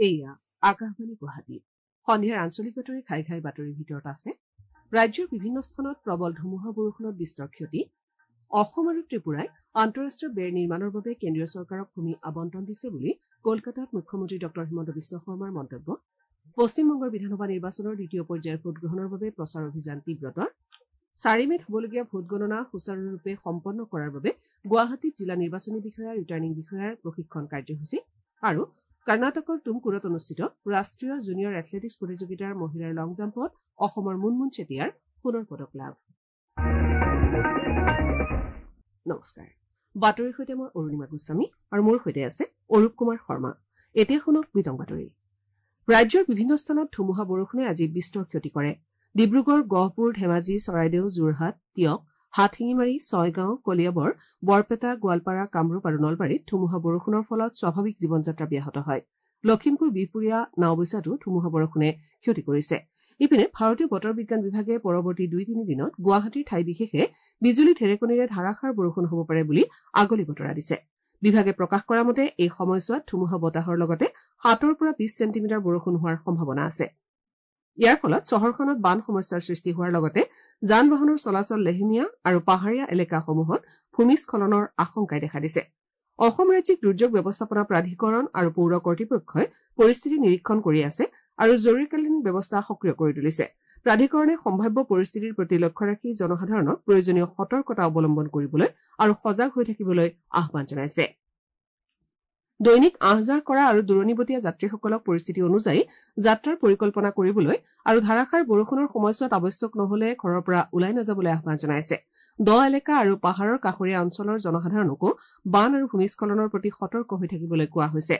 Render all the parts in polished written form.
এয়া আকাশবাণী গুৱাহাটী সন্ধিয়াৰ আঞ্চলিক বাতৰি ঘাই ঘাই বাতৰিৰ ভিতৰত আছে ৰাজ্যৰ বিভিন্ন স্থানত প্ৰবল ধুমুহা বৰষুণত বিস্তৰ ক্ষতি অসম আৰু ত্ৰিপুৰাই আন্তঃৰাষ্ট্ৰীয় বেৰ নিৰ্মাণৰ বাবে কেন্দ্ৰীয় চৰকাৰক ভূমি আবণ্টন দিছে বুলি কলকাতাত মুখ্যমন্ত্ৰী ডঃ হিমন্ত বিশ্ব শৰ্মাৰ মন্তব্য পশ্চিমবংগৰ বিধানসভা নিৰ্বাচনৰ দ্বিতীয় পৰ্যায়ৰ ভোটগ্ৰহণৰ বাবে প্ৰচাৰ অভিযান তীব্ৰতৰ 4 মেত হ'বলগীয়া ভোটগণনা সুচাৰুৰূপে সম্পন্ন কৰাৰ বাবে গুৱাহাটীত জিলা নিৰ্বাচনী বিষয়া ৰিটাৰ্ণিং বিষয়াৰ প্ৰশিক্ষণ কাৰ্যসূচী আৰু কৰ্ণাটকৰ তুমকুৰত অনুষ্ঠিত ৰাষ্ট্ৰীয় জুনিয়ৰ এথলেটিকছ প্ৰতিযোগিতাৰ মহিলাৰ লং জাম্পত অসমৰ মুনমুন চেতিয়াৰ সোণৰ পদক লাভ নমস্কাৰ বাতৰিৰ সৈতে মই অৰুণিমা গোস্বামী আৰু মোৰ সৈতে আছে অৰূপ কুমাৰ শৰ্মা এতিয়া শুনক বিতং বাতৰি ৰাজ্যৰ বিভিন্ন স্থানত ধুমুহা বৰষুণে আজি বিস্তৰ ক্ষতি কৰে ডিব্ৰুগড় গহপুৰ ধেমাজি চৰাইদেউ যোৰহাট তিয়ক হাতশিঙিমাৰী ছয়গাঁও কলিয়াবৰ বৰপেটা গোৱালপাৰা কামৰূপ আৰু নলবাৰীত ধুমুহা বৰষুণৰ ফলত স্বাভাৱিক জীৱন যাত্ৰা ব্যাহত হয় লখিমপুৰ বিহপুৰীয়া নাওবৈচাতো ধুমুহা বৰষুণে ক্ষতি কৰিছে ইপিনে ভাৰতীয় বতৰ বিজ্ঞান বিভাগে পৰৱৰ্তী 2-3 দিনত গুৱাহাটীৰ ঠাই বিশেষে বিজুলী ঢেৰেকণিৰে ধাৰাসাৰ বৰষুণ হ'ব পাৰে বুলি আগলি বতৰা দিছে বিভাগে প্ৰকাশ কৰা মতে এই সময়ছোৱাত ধুমুহা বতাহৰ লগতে 7 পৰা 20 চেণ্টিমিটাৰ বৰষুণ হোৱাৰ সম্ভাৱনা আছে ইয়াৰ ফলত চহৰখনত বান সমস্যাৰ সৃষ্টি হোৱাৰ লগতে যান বাহনৰ চলাচল লেহেমীয়া আৰু পাহাৰীয়া এলেকাসমূহত ভূমিস্খলনৰ আশংকাই দেখা দিছে অসম ৰাজ্যিক দুৰ্যোগ ব্যৱস্থাপনা প্ৰাধিকৰণ আৰু পৌৰ কৰ্তৃপক্ষই পৰিস্থিতি নিৰীক্ষণ কৰি আছে আৰু জৰুৰীকালীন ব্যৱস্থা সক্ৰিয় কৰি তুলিছে প্ৰাধিকৰণে সম্ভাৱ্য পৰিস্থিতিৰ প্ৰতি লক্ষ্য ৰাখি জনসাধাৰণক প্ৰয়োজনীয় সতৰ্কতা অৱলম্বন কৰিবলৈ আৰু সজাগ হৈ থাকিবলৈ আহ্বান জনাইছে দৈনিক আহ-যাহ কৰা আৰু দূৰণিবতীয়া যাত্ৰীসকলক পৰিস্থিতি অনুযায়ী যাত্ৰাৰ পৰিকল্পনা কৰিবলৈ আৰু ধাৰাসাৰ বৰষুণৰ সময়ছোৱাত আৱশ্যক নহলে ঘৰৰ পৰা ওলাই নাযাবলৈ আহ্বান জনাইছে দ এলেকা আৰু পাহাৰৰ কাষৰীয়া অঞ্চলৰ জনসাধাৰণকো বান আৰু ভূমিস্খলনৰ প্ৰতি সতৰ্ক হৈ থাকিবলৈ কোৱা হৈছে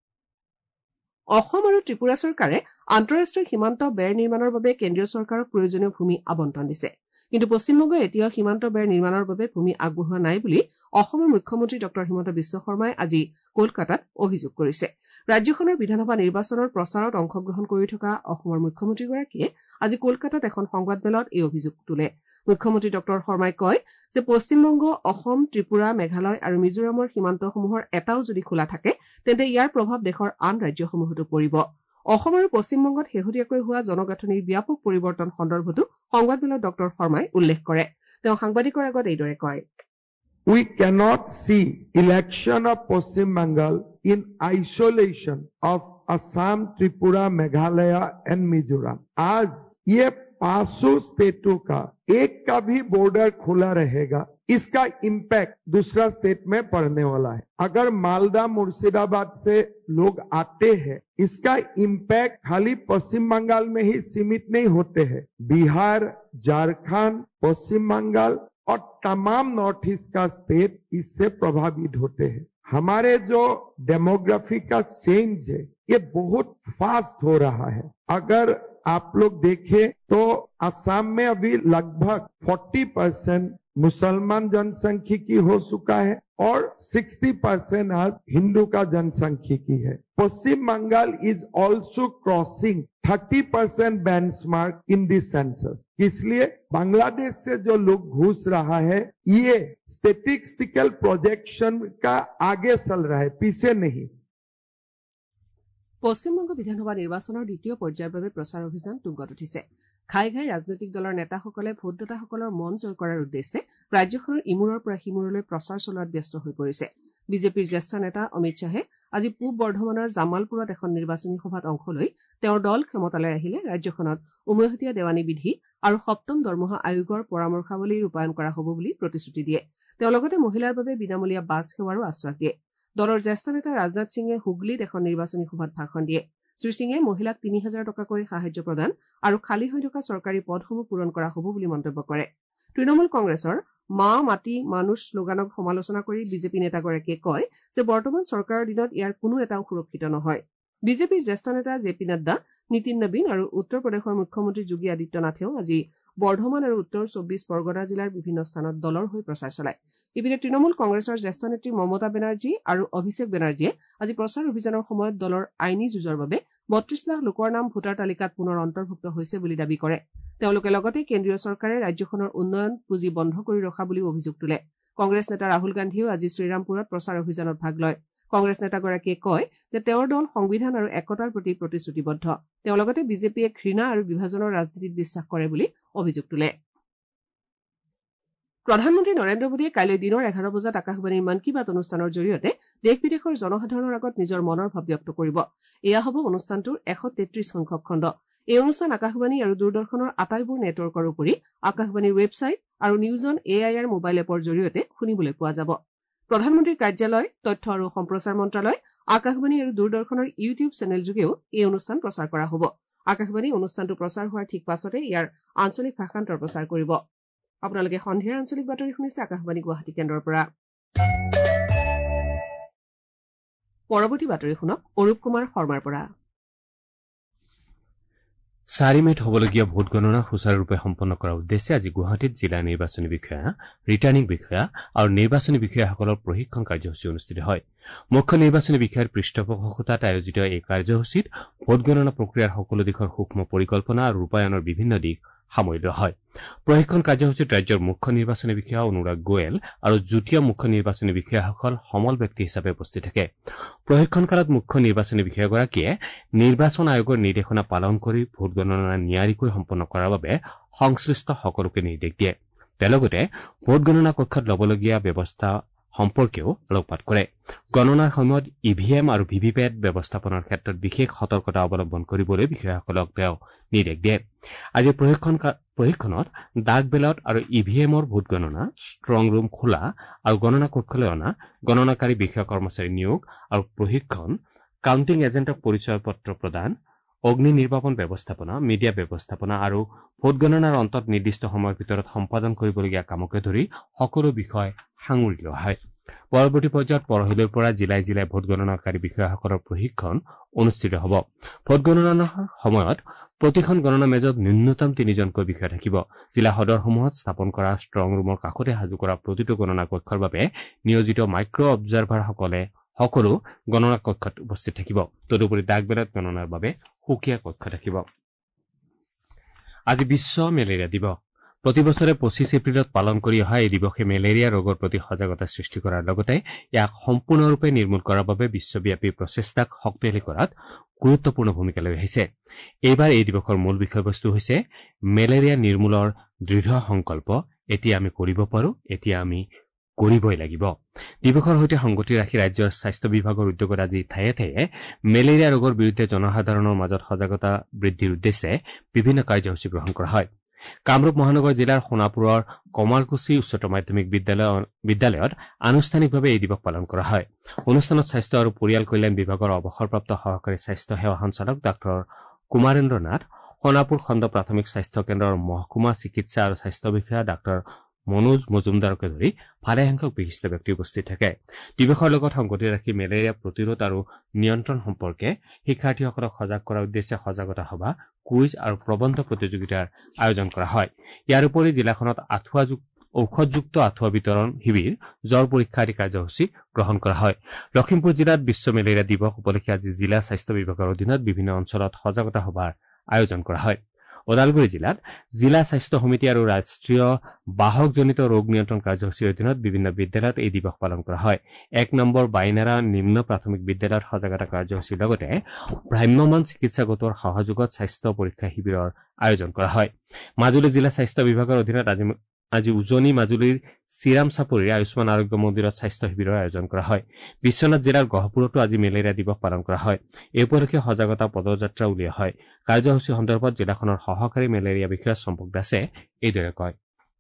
অসম আৰু ত্ৰিপুৰা চৰকাৰে আন্তঃৰাষ্ট্ৰীয় সীমান্ত বেৰ নিৰ্মাণৰ বাবে কেন্দ্ৰীয় চৰকাৰক প্ৰয়োজনীয় ভূমি আবণ্টন দিছে কিন্তু পশ্চিমবংগই এতিয়াও সীমান্ত বেৰ নিৰ্মাণৰ বাবে ভূমি আগবঢ়োৱা নাই বুলি অসমৰ মুখ্যমন্ত্ৰী ডঃ হিমন্ত বিশ্ব শৰ্মাই আজি কলকাতাত অভিযোগ কৰিছে ৰাজ্যখনৰ বিধানসভা নিৰ্বাচনৰ প্ৰচাৰত অংশগ্ৰহণ কৰি থকা অসমৰ মুখ্যমন্ত্ৰীগৰাকীয়ে আজি কলকাতাত এখন সংবাদমেলত এই অভিযোগ তোলে মুখ্যমন্ত্ৰী ডঃ শৰ্মাই কয় যে পশ্চিমবংগ অসম ত্ৰিপুৰা মেঘালয় আৰু মিজোৰামৰ সীমান্তসমূহৰ এটাও যদি খোলা থাকে তেন্তে ইয়াৰ প্ৰভাৱ দেশৰ আন ৰাজ্যসমূহতো পৰিব অসম আৰু পশ্চিমবংগত শেহতীয়াকৈ হোৱা জনগাঁথনিৰ ব্যাপক পৰিৱৰ্তন সন্দৰ্ভতো সংবাদমেলত ডঃ শৰ্মাই উল্লেখ কৰে তেওঁ সাংবাদিকৰ আগত এইদৰে কয় We cannot see election of Paschim Bengal in isolation of Assam, Tripura, Meghalaya and Mizoram. आज ये 500 स्टेटों का एक का भी बॉर्डर खुला रहेगा इसका इम्पैक्ट दूसरा स्टेट में पड़ने वाला है अगर मालदा मुर्शिदाबाद से लोग आते हैं इसका इम्पैक्ट खाली पश्चिम बंगाल में ही सीमित नहीं होते हैं बिहार झारखंड पश्चिम बंगाल और तमाम नॉर्थ ईस्ट का स्टेट इससे प्रभावित होते हैं हमारे जो डेमोग्राफी का चेंज है ये बहुत फास्ट हो रहा है अगर आप लोग देखें तो असम में अभी लगभग 40% मुसलमान जनसंख्यिकी हो चुका है और 60% आज हिंदू का जनसंख्यिकी है Paschim Bangal is also crossing 30% benchmark in this census इसलिए बांग्लादेश से जो लोग घुस रहा है ये स्टैटिस्टिकल प्रोजेक्शन का आगे चल रहा है पीछे नहीं পশ্চিমবংগ বিধানসভা নিৰ্বাচনৰ দ্বিতীয় পৰ্যায়ৰ বাবে প্ৰচাৰ অভিযান তুংগত উঠিছে ঘাই ঘাই ৰাজনৈতিক দলৰ নেতাসকলে ভোটদাতাসকলৰ মন জয় কৰাৰ উদ্দেশ্যে ৰাজ্যখনৰ ইমূৰৰ পৰা সিমূৰলৈ প্ৰচাৰ চলোৱাত ব্যস্ত হৈ পৰিছে বিজেপিৰ জ্যেষ্ঠ নেতা অমিত শ্বাহে আজি পূব বৰ্ধমানৰ জামালপুৰত এখন নিৰ্বাচনী সভাত অংশ লৈ তেওঁৰ দল ক্ষমতালৈ আহিলে ৰাজ্যখনত উমৈহতীয়া দেৱানী বিধি আৰু সপ্তম দৰমহা আয়োগৰ পৰামৰ্শাৱলী ৰূপায়ণ কৰা হ'ব বুলি প্ৰতিশ্ৰুতি দিয়ে তেওঁ লগতে মহিলাৰ বাবে বিনামূলীয়া বাছ সেৱাৰো আশ্বাস দিয়ে দলৰ জ্যেষ্ঠ নেতা ৰাজনাথ সিঙে হুগলীত এখন নিৰ্বাচনী সভাত ভাষণ দিয়ে শ্ৰীসিঙে মহিলাক ৩,০০০ টকাকৈ সাহায্য প্ৰদান আৰু খালী হৈ থকা চৰকাৰী পদসমূহ পূৰণ কৰা হ'ব বুলি মন্তব্য কৰে তৃণমূল কংগ্ৰেছৰ মা মাটি মানুষ শ্লোগানক সমালোচনা কৰি বিজেপি নেতাগৰাকীয়ে কয় যে বৰ্তমান চৰকাৰৰ দিনত ইয়াৰ কোনো এটাও সুৰক্ষিত নহয় বিজেপিৰ জ্যেষ্ঠ নেতা জে পি নাড্ডা নীতিন নবীন আৰু উত্তৰ প্ৰদেশৰ মুখ্যমন্ত্ৰী যোগী আদিত্য নাথেও আজি বৰ্ধমান আৰু উত্তৰ 24 পৰগনা জিলাৰ বিভিন্ন স্থানত দলৰ হৈ প্ৰচাৰ চলায় ইপিনে তৃণমূল কংগ্ৰেছৰ জ্যেষ্ঠ নেত্ৰী মমতা বেনাৰ্জী আৰু অভিষেক বেনাৰ্জীয়ে আজি প্ৰচাৰ অভিযানৰ সময়ত দলৰ আইনী যুঁজৰ বাবে ৩২ লাখ লোকৰ নাম ভোটাৰ তালিকাত পুনৰ অন্তৰ্ভুক্ত হৈছে বুলি দাবী কৰে তেওঁলোকে লগতে কেন্দ্ৰীয় চৰকাৰে ৰাজ্যখনৰ উন্নয়ন পুঁজি বন্ধ কৰি ৰখা বুলি অভিযোগ তোলে কংগ্ৰেছ নেতা ৰাহুল গান্ধীয়েও আজি শ্ৰীৰামপুৰত প্ৰচাৰ অভিযানত ভাগ লয় কংগ্ৰেছ নেতাগৰাকীয়ে কয় যে তেওঁৰ দল সংবিধান আৰু একতাৰ প্ৰতি প্ৰতিশ্ৰুতিবদ্ধ। তেওঁ লগতে বিজেপিয়ে ঘৃণা আৰু বিভাজনৰ ৰাজনীতিত বিশ্বাস কৰে বুলি অভিযোগ তোলে। প্ৰধানমন্ত্ৰী নৰেন্দ্ৰ মোদীয়ে কাইলৈ দিনৰ 11 বজাত আকাশবাণীৰ মন কী বাত অনুষ্ঠানৰ জৰিয়তে দেশ বিদেশৰ জনসাধাৰণৰ আগত নিজৰ মনৰ ভাৱ ব্যক্ত কৰিব। এয়া হ'ব অনুষ্ঠানটোৰ 133 সংখ্যক খণ্ড। এই অনুষ্ঠান আকাশবাণী আৰু দূৰদৰ্শনৰ আটাইবোৰ নেটৱৰ্কৰ উপৰি আকাশবাণীৰ ৱেবছাইট আৰু নিউজ অন AIR মোবাইল এপৰ জৰিয়তে শুনিবলৈ পোৱা যাব। প্ৰধানমন্ত্ৰীৰ কাৰ্যালয়, তথ্য আৰু সম্প্ৰচাৰ মন্ত্ৰালয়, আকাশবাণী আৰু দূৰদৰ্শনৰ ইউটিউব চেনেল যোগেও এই অনুষ্ঠান প্ৰচাৰ কৰা হ'ব। আকাশবাণী অনুষ্ঠানটো প্ৰচাৰ হোৱাৰ ঠিক পাছতে ইয়াৰ আঞ্চলিক ভাষান্তৰ প্ৰচাৰ কৰিব। আপোনালোকে সন্ধিয়াৰ আঞ্চলিক বাতৰি শুনিছে আকাশবাণী গুৱাহাটী কেন্দ্ৰৰ পৰা। পৰৱৰ্তী বাতৰি শুনক অৰূপ কুমাৰ শৰ্মাৰ পৰা। 4 মে'ত হ'বলগীয়া ভোট গণনা সুচাৰুৰূপে সম্পন্ন কৰাৰ উদ্দেশ্যে আজি গুৱাহাটীত জিলা নিৰ্বাচনী বিষয়া, ৰিটাৰ্ণিং বিষয়া আৰু নিৰ্বাচনী বিষয়াসকলৰ প্ৰশিক্ষণ কাৰ্যসূচী অনুষ্ঠিত হয়। মুখ্য নিৰ্বাচনী বিষয়াৰ পৃষ্ঠপোষকতাত আয়োজিত এই কাৰ্যসূচীত ভোট গণনা প্ৰক্ৰিয়াৰ সকলো দিশৰ সূক্ষ্ম পৰিকল্পনা আৰু ৰূপায়ণৰ বিভিন্ন দিশ সামৰি লোৱা হয়। প্ৰশিক্ষণ কাৰ্যসূচীত ৰাজ্যৰ মুখ্য নিৰ্বাচনী বিষয়া অনুৰাগ গোৱেল আৰু যুটীয়া মুখ্য নিৰ্বাচনী বিষয়াসকল সমল ব্যক্তি হিচাপে উপস্থিত থাকে। প্ৰশিক্ষণকালত মুখ্য নিৰ্বাচনী বিষয়াগৰাকীয়ে নিৰ্বাচন আয়োগৰ নিৰ্দেশনা পালন কৰি ভোট গণনা নিয়াৰিকৈ সম্পন্ন কৰাৰ বাবে সংশ্লিষ্ট সকলোকে নিৰ্দেশ দিয়ে। তেওঁ লগতে ভোট গণনা কক্ষত ল'বলগীয়া ব্যৱস্থা সম্পৰ্কেও আলোকপাত কৰে। গণনাৰ সময়ত EVM আৰু VVPAT ব্যৱস্থাপনাৰ ক্ষেত্ৰত বিশেষ সতৰ্কতা অৱলম্বন কৰিবলৈ বিষয়াসকলক তেওঁ নিৰ্দেশ দিয়ে। আজি প্ৰশিক্ষণত ডাক বেলট আৰু EVMৰ ভোট গণনা, ষ্ট্ৰং ৰুম খোলা আৰু গণনা কক্ষলৈ অনা, গণনাকাৰী বিষয়া কৰ্মচাৰী নিয়োগ আৰু প্ৰশিক্ষণ, কাউণ্টিং এজেণ্টক পৰিচয় পত্ৰ প্ৰদান, অগ্নি নিৰ্বাপন ব্যৱস্থাপনা, মিডিয়া ব্যৱস্থাপনা আৰু ভোট গণনাৰ অন্তত নিৰ্দিষ্ট সময়ৰ ভিতৰত সম্পাদন কৰিবলগীয়া কামকে ধৰি সকলো বিষয় সাঙুৰি লোৱা হয়। পৰৱৰ্তী পৰ্যায়ত পৰহিলৈৰ পৰা জিলাই জিলাই ভোট গণনাকাৰী বিষয়াসকলৰ প্ৰশিক্ষণ অনুষ্ঠিত হ'ব। ভোট গণনাৰ সময়ত প্ৰতিখন গণনা মেজত ন্যূনতম 3জনকৈ বিষয়া থাকিব। জিলা সদৰসমূহত স্থাপন কৰা ষ্ট্ৰং ৰুমৰ কাষতে সাজু কৰা প্ৰতিটো গণনা কক্ষৰ বাবে নিয়োজিত মাইক্ৰ' অবজাৰভাৰসকলে সকলো গণনা কক্ষত উপস্থিত থাকিব। তদুপৰি ডাক বেলট গণনাৰ বাবে সুকীয়া কক্ষ থাকিব। আজি বিশ্ব মেলেৰিয়া দিৱস। প্ৰতি বছৰে 25 এপ্ৰিলত পালন কৰি অহা এই দিৱসে মেলেৰিয়া ৰোগৰ প্ৰতি সজাগতা সৃষ্টি কৰাৰ লগতে ইয়াক সম্পূৰ্ণৰূপে নিৰ্মূল কৰাৰ বাবে বিশ্বব্যাপী প্ৰচেষ্টাক শক্তিশালী কৰাত গুৰুত্বপূৰ্ণ ভূমিকা লৈ আহিছে। এইবাৰ এই দিৱসৰ মূল বিষয়বস্তু হৈছে মেলেৰিয়া নিৰ্মূলৰ দৃঢ় সংকল্প। এতিয়া আমি কৰিব পাৰো, এতিয়া আমি কৰিবই লাগিব। দিৱসৰ সৈতে সংগতি ৰাখি ৰাজ্যৰ স্বাস্থ্য বিভাগৰ উদ্যোগত আজি ঠায়ে ঠায়ে মেলেৰিয়া ৰোগৰ বিৰুদ্ধে জনসাধাৰণৰ মাজত সজাগতা বৃদ্ধিৰ উদ্দেশ্যে বিভিন্ন কাৰ্যসূচী গ্ৰহণ কৰা হয়। কামৰূপ মহানগৰ জিলাৰ সোণাপুৰৰ কমাৰকুছি উচ্চতৰ মাধ্যমিক বিদ্যালয়ত আনুষ্ঠানিকভাৱে এই দিৱস পালন কৰা হয়। অনুষ্ঠানত স্বাস্থ্য আৰু পৰিয়াল কল্যাণ বিভাগৰ অৱসৰপ্ৰাপ্ত সহকাৰী স্বাস্থ্য সেৱা সঞ্চালক ডাঃ কুমাৰেন্দ্ৰ নাথ, সোণাপুৰ খণ্ড প্ৰাথমিক স্বাস্থ্য কেন্দ্ৰৰ মহকুমা চিকিৎসা আৰু স্বাস্থ্য বিষয়া ডাঃ মনোজ মজুমদাৰকে ধৰি ভালেসংখ্যক বিশিষ্ট ব্যক্তি উপস্থিত থাকে। দিৱসৰ লগত সংগতি ৰাখি মেলেৰিয়া প্ৰতিৰোধ আৰু নিয়ন্ত্ৰণ সম্পৰ্কে শিক্ষাৰ্থীসকলক সজাগ কৰাৰ উদ্দেশ্যে সজাগতা সভা, কুইজ আৰু প্ৰবন্ধ প্ৰতিযোগিতাৰ আয়োজন কৰা হয়। ইয়াৰ উপৰি জিলাখনত ঔষধযুক্ত আঁঠুৱা বিতৰণ শিবিৰ, জ্বৰ পৰীক্ষা আদি কাৰ্যসূচী গ্ৰহণ কৰা হয়। লখিমপুৰ জিলাত বিশ্ব মেলেৰিয়া দিৱস উপলক্ষে আজি জিলা স্বাস্থ্য বিভাগৰ অধীনত বিভিন্ন অঞ্চলত সজাগতা সভাৰ আয়োজন কৰা হয়। ওদালগুৰি জিলাত জিলা স্বাস্থ্য সমিতি আৰু ৰাষ্ট্ৰীয় বাহকজনিত ৰোগ নিয়ন্ত্ৰণ কাৰ্যসূচীৰ অধীনত বিভিন্ন বিদ্যালয়ত এই দিৱস পালন কৰা হয়। 1 নম্বৰ বাইনাৰা নিম্ন প্ৰাথমিক বিদ্যালয়ত সজাগতা কাৰ্যসূচীৰ লগতে ভ্ৰাম্যমাণ চিকিৎসা গোটৰ সহযোগত স্বাস্থ্য পৰীক্ষা শিবিৰৰ আয়োজন কৰা হয়। মাজুলী জিলা স্বাস্থ্য বিভাগৰ অধীনত আজি উজনি মাজুলীৰ চিৰাম চাপৰিৰ আয়ুষ্মান আৰোগ্য মন্দিৰত স্বাস্থ্য শিবিৰৰ আয়োজন কৰা হয়। বিশ্বনাথ জিলাৰ গহপুৰতো আজি মেলেৰিয়া দিৱস পালন কৰা হয়। এই উপলক্ষে সজাগতা পদযাত্ৰা উলিওৱা হয়। কাৰ্যসূচী সন্দৰ্ভত জিলাখনৰ সহকাৰী মেলেৰিয়া বিষয়া চম্পক দাসে এইদৰে কয়।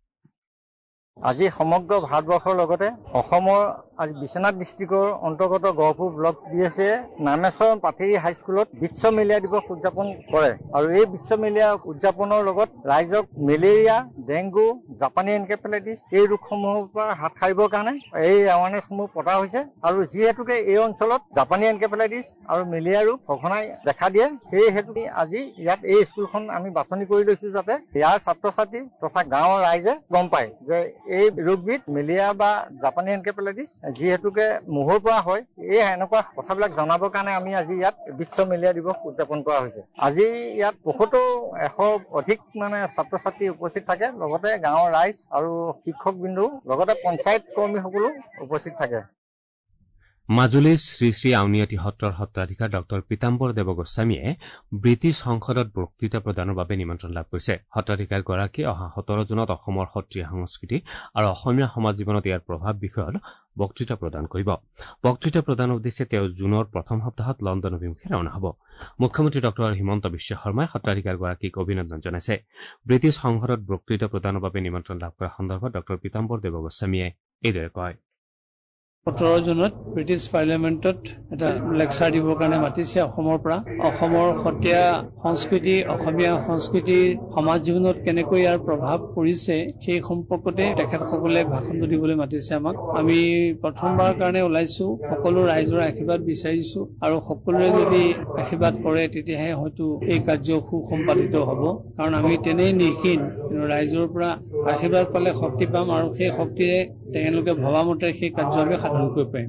আজি সমগ্ৰ ভাৰতবৰ্ষৰ লগতে অসমৰ আজি বিশ্বনাথ ডিষ্ট্ৰিক্টৰ অন্তৰ্গত গহপুৰ ব্লক DSA নামেশ্বৰ পাথেৰী হাইস্কুলত বিশ্ব মেলেৰিয়া দিৱস উদযাপন কৰে আৰু এই বিশ্ব মেলেৰিয়া উদযাপনৰ লগত ৰাইজক মেলেৰিয়া, ডেংগু, জাপানী এনকেফেলাইটিছ এই ৰোগসমূহৰ পৰা হাত সাৰিবৰ কাৰণে এই এৱাৰনেছসমূহ পতা হৈছে আৰু যিহেতুকে এই অঞ্চলত জাপানী এনকেফেলাইটিছ আৰু মেলেৰিয়া ৰোগ সঘনাই দেখা দিয়ে, সেই হেতুকে আজি ইয়াত এই স্কুলখন আমি বাছনি কৰি লৈছো যাতে ইয়াৰ ছাত্ৰ ছাত্ৰী তথা গাঁৱৰ ৰাইজে গম পায় যে এই ৰোগবিধ মেলেৰিয়া বা জাপানী এনকেফেলাইটিছ যিহেতুকে মহৰ পৰা হয়। এই এনেকুৱা কথাবিলাক জনাবৰ কাৰণে আমি আজি ইয়াত বিশ্ব মেলেৰিয়া দিৱস উদযাপন কৰা হৈছে। আজি ইয়াত 100 অধিক ছাত্ৰ ছাত্ৰী উপস্থিত থাকে, লগতে গাঁৱৰ ৰাইজ আৰু শিক্ষকবৃন্দও লগতে পঞ্চায়ত কৰ্মীসকলো উপস্থিত থাকে। মাজুলীৰ শ্ৰী শ্ৰী আউনীআটী সত্ৰৰ সত্ৰাধিকাৰ ডঃ পীতাম্বৰ দেৱ গোস্বামীয়ে ব্ৰিটিছ সংসদত বক্তৃতা প্ৰদানৰ বাবে নিমন্ত্ৰণ লাভ কৰিছে। সত্ৰাধিকাৰগৰাকীয়ে অহা 17 জুনত অসমৰ সত্ৰীয়া সংস্কৃতি আৰু অসমীয়া সমাজ জীৱনত ইয়াৰ প্ৰভাৱ বিষয়ত বক্তৃতা প্ৰদান কৰিব। বক্তৃতা প্ৰদানৰ উদ্দেশ্যে তেওঁ জুনৰ প্ৰথম সপ্তাহত লণ্ডন অভিমুখে ৰাওনা হ'ব। মুখ্যমন্ত্ৰী ডঃ হিমন্ত বিশ্ব শৰ্মাই সত্ৰাধিকাৰগৰাকীক অভিনন্দন জনাইছে। ব্ৰিটিছ সংসদত বক্তৃতা প্ৰদানৰ বাবে নিমন্ত্ৰণ লাভ কৰা সন্দৰ্ভত ডঃ পীতাম্বৰ দেৱ গোস্বামীয়ে এইদৰে কয়। 17 জুনত ব্ৰিটিছ পাৰ্লিয়ামেণ্টত এটা লেকচাৰ দিবৰ কাৰণে মাতিছে অসমৰ পৰা। অসমৰ সত্ৰীয়া সংস্কৃতি, অসমীয়া সংস্কৃতিৰ সমাজ জীৱনত কেনেকৈ ইয়াৰ প্ৰভাৱ পৰিছে সেই সম্পৰ্কতে তেখেতসকলে ভাষণ দিবলৈ মাতিছে আমাক। আমি প্ৰথমবাৰৰ কাৰণে ওলাইছো, সকলো ৰাইজৰ আশীৰ্বাদ বিচাৰিছো আৰু সকলোৰে যদি আশীৰ্বাদ কৰে তেতিয়াহে হয়তো এই কাৰ্য সুসম্পাদিত হ'ব। কাৰণ আমি তেনেই নিখিন, কিন্তু ৰাইজৰ পৰা আশীৰ্বাদ পালে শক্তি পাম আৰু সেই শক্তিৰে তেওঁলোকে ভবামতে সেই কাৰ্য আমি সাধন কৰিব পাৰিম।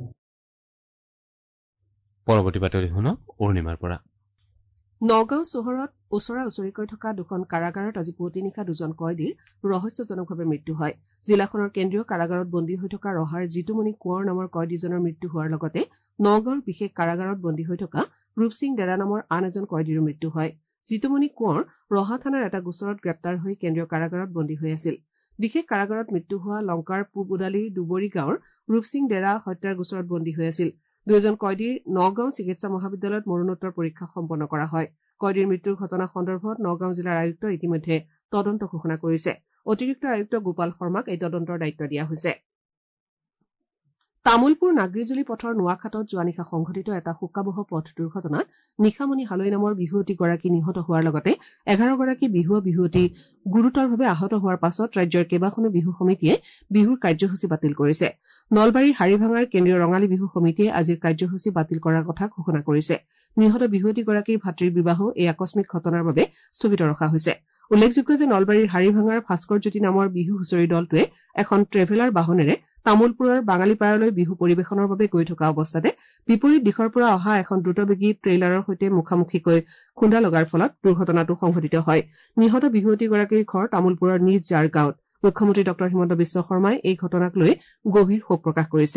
পৰৱৰ্তী বাতৰি শুনক অৰুণিমাৰ পৰা। নগাঁও চহৰত ওচৰা ওচৰিকৈ থকা দুখন কাৰাগাৰত আজি পুৱতি নিশা দুজন কয়দীৰ ৰহস্যজনকভাৱে মৃত্যু হয়। জিলাখনৰ কেন্দ্ৰীয় কাৰাগাৰত বন্দী হৈ থকা ৰহাৰ জিতুমণি কোঁৱৰ নামৰ কয়দীজনৰ মৃত্যু হোৱাৰ লগতে নগাঁৱৰ বিশেষ কাৰাগাৰত বন্দী হৈ থকা ৰূপসিং ডেৰা নামৰ আন এজন কয়দীৰো মৃত্যু হয়। জিতুমণি কোঁৱৰ ৰহা থানাৰ এটা গোচৰত গ্ৰেপ্তাৰ হৈ কেন্দ্ৰীয় কাৰাগাৰত বন্দী হৈ আছিল। বিশেষ কাৰাগাৰত মৃত্যু হোৱা লংকাৰ পূব ওদালিৰ দুবৰী গাঁৱৰ ৰূপসিং ডেৰা হত্যাৰ গোচৰত বন্দী হৈ আছিল। দুয়োজন কয়দীৰ নগাঁও চিকিৎসা মহাবিদ্যালয়ত মৰণোত্তৰ পৰীক্ষা সম্পন্ন কৰা হয়। কয়দীৰ মৃত্যুৰ ঘটনা সন্দৰ্ভত নগাঁও জিলাৰ আয়ুক্তই ইতিমধ্যে তদন্ত ঘোষণা কৰিছে। অতিৰিক্ত আয়ুক্ত গোপাল শৰ্মাক এই তদন্তৰ দায়িত্ব দিয়া হৈছে। তামুলপুৰ নাগ্ৰিজুলি পথৰ নোৱাখাটত যোৱা নিশা সংঘটিত এটা শোকাবহ পথ দুৰ্ঘটনাত নিশামণি হালৈ নামৰ বিহুৱতীগৰাকী নিহত হোৱাৰ লগতে 11গৰাকী বিহুৱতী গুৰুতৰভাৱে আহত হোৱাৰ পাছত ৰাজ্যৰ কেইবাখনো বিহু সমিতিয়ে বিহুৰ কাৰ্যসূচী বাতিল কৰিছে। নলবাৰীৰ হাৰিভাঙাৰ কেন্দ্ৰীয় ৰঙালী বিহু সমিতিয়ে আজিৰ কাৰ্যসূচী বাতিল কৰাৰ কথা ঘোষণা কৰিছে। নিহত বিহুৱতীগৰাকীৰ ভাতৃৰ বিবাহো এই আকস্মিক ঘটনাৰ বাবে স্থগিত ৰখা হৈছে। উল্লেখযোগ্য যে নলবাৰীৰ হাৰিভাঙাৰ ভাস্কৰজ্যোতি নামৰ বিহু হুঁচৰি দলটোৱে এখন ট্ৰেভেলাৰ বাহনেৰে তামুলপুৰৰ বাঙালীপাৰালৈ বিহু পৰিৱেশনৰ বাবে গৈ থকা অৱস্থাতে বিপৰীত দিশৰ পৰা অহা এখন দ্ৰুতবেগী ট্ৰেইলাৰৰ সৈতে মুখামুখিকৈ খুন্দা লগাৰ ফলত দুৰ্ঘটনাটো সংঘটিত হয়। নিহত বিহুৱতীগৰাকীৰ ঘৰ তামুলপুৰৰ নিজ জাৰ গাঁৱত। মুখ্যমন্ত্ৰী ডঃ হিমন্ত বিশ্ব শৰ্মাই এই ঘটনাক লৈ গভীৰ শোক প্ৰকাশ কৰিছে।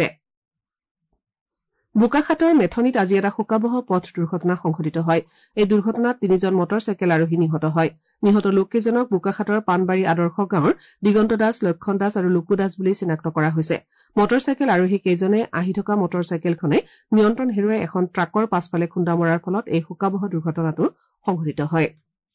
বোকাখাতৰ মেথনিত আজি এটা শোকাবহ পথ দুৰ্ঘটনা সংঘটিত হয়। এই দুৰ্ঘটনাত 3জন মটৰ চাইকেল আৰোহী নিহত হয়। নিহত লোককেইজনক বোকাখাতৰ পাণবাৰী আদৰ্শ গাঁৱৰ দিগন্ত দাস, লক্ষণ দাস আৰু লুকু দাস বুলি চিনাক্ত কৰা হৈছে। মটৰ চাইকেল আৰোহী কেইজনে আহি থকা মটৰ চাইকেলখনে নিয়ন্ত্ৰণ হেৰুৱাই এখন ট্ৰাকৰ পাছফালে খুন্দা মৰাৰ ফলত এই শোকাবহ দুৰ্ঘটনাটো সংঘটিত হয়।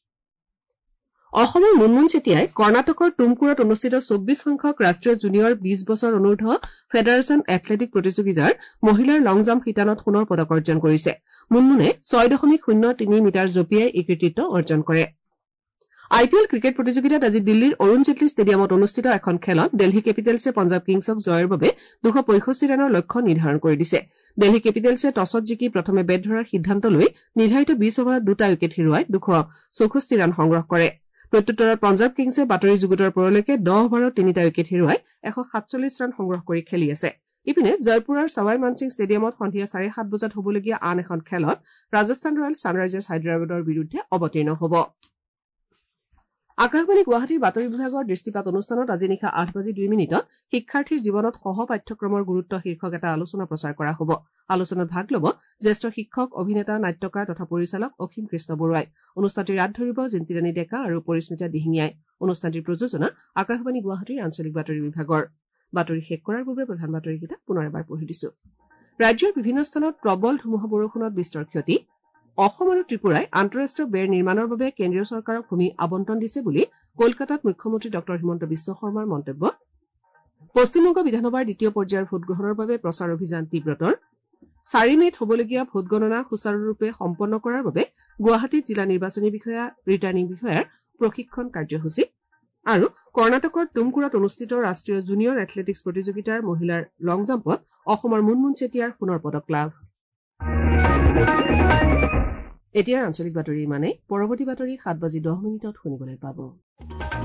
অসমৰ মুনমুন চেতিয়াই কৰ্ণাটকৰ টুমকুৰত অনুষ্ঠিত 24 সংখ্যক ৰাষ্ট্ৰীয় জুনিয়ৰ 20 বছৰ অনূৰ্ধ্ব ফেডাৰেচন এথলেটিক প্ৰতিযোগিতাৰ মহিলাৰ লং জাম্প শিতানত সোণৰ পদক অৰ্জন কৰিছে। মুনমুনে 6.03 মিটাৰ জঁপিয়াই এই কৃতিত্ব অৰ্জন কৰে। IPL ক্ৰিকেট প্ৰতিযোগিতাত আজি দিল্লীৰ অৰুণ জেটলী ষ্টেডিয়ামত অনুষ্ঠিত এখন খেলত দেলহি কেপিটেলছে পঞ্জাৱ কিংছক জয়ৰ বাবে 265 ৰানৰ লক্ষ্য নিৰ্ধাৰণ কৰি দিছে। দেলহি কেপিটেলছে টছত জিকি প্ৰথমে বেট ধৰাৰ সিদ্ধান্ত লৈ নিৰ্ধাৰিত 20 অভাৰত 2টা উইকেট হেৰুৱাই 264 ৰান সংগ্ৰহ কৰে। প্ৰত্যুত্তৰত পঞ্জাৱ কিংছে বাতৰি যুগুতৰ পৰলৈকে 10 অভাৰত 3টা উইকেট হেৰুৱাই 147 ৰান সংগ্ৰহ কৰি খেলি আছে। ইপিনে জয়পুৰৰ সৱাই মানসিং ষ্টেডিয়ামত সন্ধিয়া 7:30 বজাত হ'বলগীয়া আন এখন খেলত ৰাজস্থান ৰয়েলছ ছানৰাইজাৰ্ছ হায়দৰাবাদৰ বিৰুদ্ধে অৱতীৰ্ণ হ'ব। আকাশবাণী গুৱাহাটীৰ বাতৰি বিভাগৰ দৃষ্টিপাত অনুষ্ঠানত আজি নিশা 8:02 শিক্ষাৰ্থীৰ জীৱনত সহ পাঠ্যক্ৰমৰ গুৰুত্ব শীৰ্ষক এটা আলোচনা প্ৰচাৰ কৰা হ'ব। আলোচনাত ভাগ ল'ব জ্যেষ্ঠ শিক্ষক, অভিনেতা, নাট্যকাৰ তথা পৰিচালক অসীম কৃষ্ণ বৰুৱাই। অনুষ্ঠানটিৰ ৰাত ধৰিব জিন্তিৰাণী ডেকা আৰু পৰিস্মিতা দিহিঙীয়াই। অনুষ্ঠানটিৰ প্ৰযোজনা আকাশবাণী গুৱাহাটীৰ আঞ্চলিক বাতৰি বিভাগৰ। বাতৰি শেষ কৰাৰ পূৰ্বে প্ৰধান বাতৰিকেইটা পুনৰ এবাৰ পঢ়ি দিছো। ৰাজ্যৰ বিভিন্ন স্থানত প্ৰবল ধুমুহা বৰষুণত বিস্তৰ ক্ষতি। অসম আৰু ত্ৰিপুৰাই আন্তঃৰাষ্ট্ৰীয় বেৰ নিৰ্মাণৰ বাবে কেন্দ্ৰীয় চৰকাৰক ভূমি আবণ্টন দিছে বুলি কলকাতাত মুখ্যমন্ত্ৰী ডঃ হিমন্ত বিশ্ব শৰ্মাৰ মন্তব্য। পশ্চিমবংগ বিধানসভাৰ দ্বিতীয় পৰ্যায়ৰ ভোটগ্ৰহণৰ বাবে প্ৰচাৰ অভিযান তীব্ৰতৰ। 4 মে'ত হ'বলগীয়া ভোটগণনা সুচাৰুৰূপে সম্পন্ন কৰাৰ বাবে গুৱাহাটীত জিলা নিৰ্বাচনী বিষয়া, ৰিটাৰ্ণিং বিষয়াৰ প্ৰশিক্ষণ কাৰ্যসূচী। আৰু কৰ্ণাটকৰ টুমকুৰত অনুষ্ঠিত ৰাষ্ট্ৰীয় জুনিয়ৰ এথলেটিক্স প্ৰতিযোগিতাৰ মহিলাৰ লং জাম্পত অসমৰ মুনমুন চেতিয়াৰ সোণৰ পদক লাভ। এতিয়া আঞ্চলিক বাতৰি ইমানেই। পৰৱৰ্তী বাতৰি 7:10 শুনিবলৈ পাব।